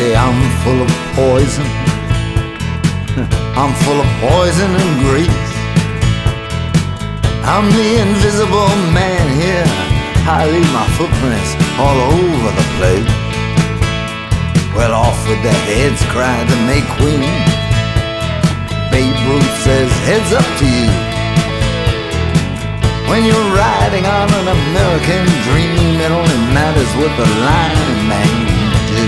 say I'm full of poison. I'm full of poison and grease. I'm the invisible man here. I leave my footprints all over the place. Well, off with their heads, cried the May Queen. Babe Ruth says, heads up to you. When you're riding on an American dream, it only matters what the line man do.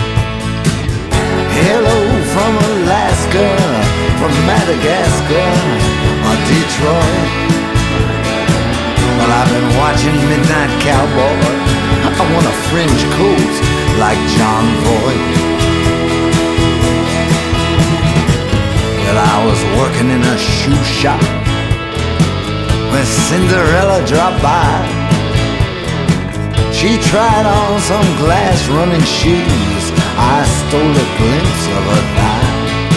Hello from Alaska, from Madagascar, or Detroit. Well, I've been watching Midnight Cowboy. I want a fringe coat like John Voight. Well, I was working in a shoe shop when Cinderella dropped by. She tried on some glass running shoes. I stole a glimpse of her thigh.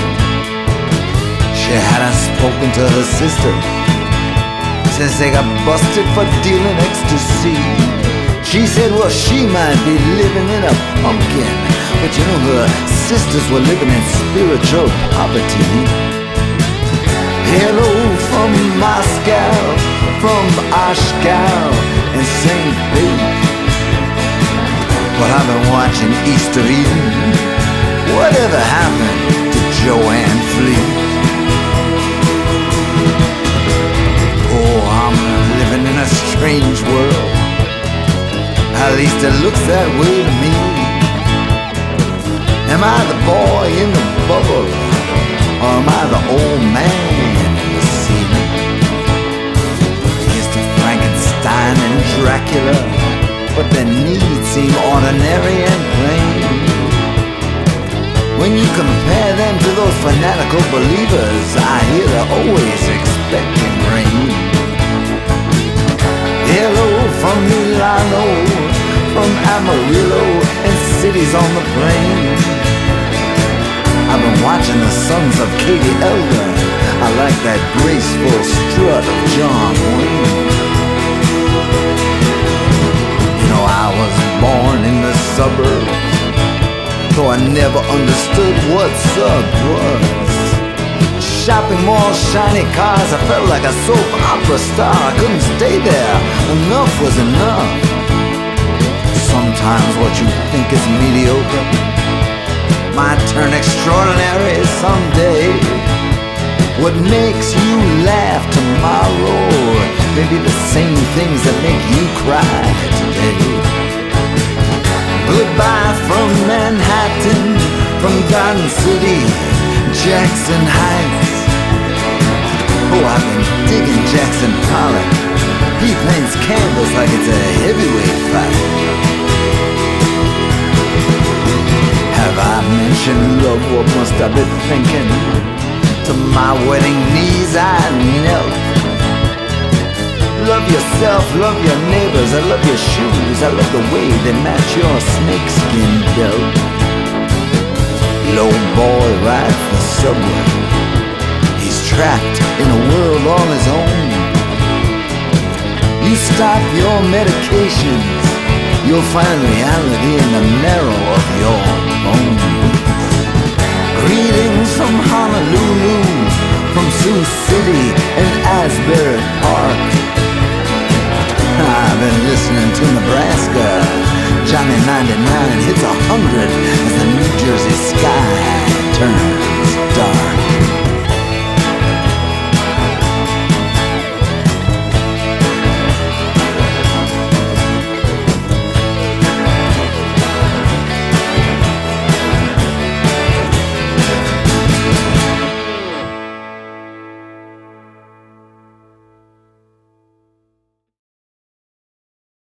She hadn't spoken to her sister since they got busted for dealing ecstasy. She said, well, she might be living in a pumpkin, but you know, her sisters were living in spiritual poverty. Hello from Moscow, from Oshkosh and St. Pete. Well, I've been watching Easter Eden. Whatever happened to Joanne Fleet? Oh, I'm living in a strange world. At least it looks that way to me. Am I the boy in the bubble, or am I the old man in the sea? Here's to Frankenstein and Dracula, but their needs seem ordinary and plain. When you compare them to those fanatical believers, I hear they're always expecting rain. Hello from Milano, from Amarillo and cities on the plain. I've been watching the sons of Katie Elder. I like that graceful strut of John Wayne. You know, I was born in the suburbs, though I never understood what sub was. Shopping mall, shiny cars, I felt like a soap opera star. I couldn't stay there, enough was enough. Sometimes what you think is mediocre might turn extraordinary someday. What makes you laugh tomorrow may be the same things that make you cry today. Goodbye from Manhattan, from Garden City, Jackson Heights. Oh, I've been digging Jackson Pollock. He paints canvas like it's a heavyweight fight. Have I mentioned love? What must I be thinking? To my wedding knees I knelt. Love yourself, love your neighbors. I love your shoes, I love the way they match your snakeskin belt. Low boy rides the subway. He's trapped in a world all his own. You stop your medications, you'll find reality in the marrow of your bones. Greetings from Honolulu, from Sioux City and Asbury Park. I've been listening to Nebraska. Johnny 99 hits 100 as the New Jersey sky turns.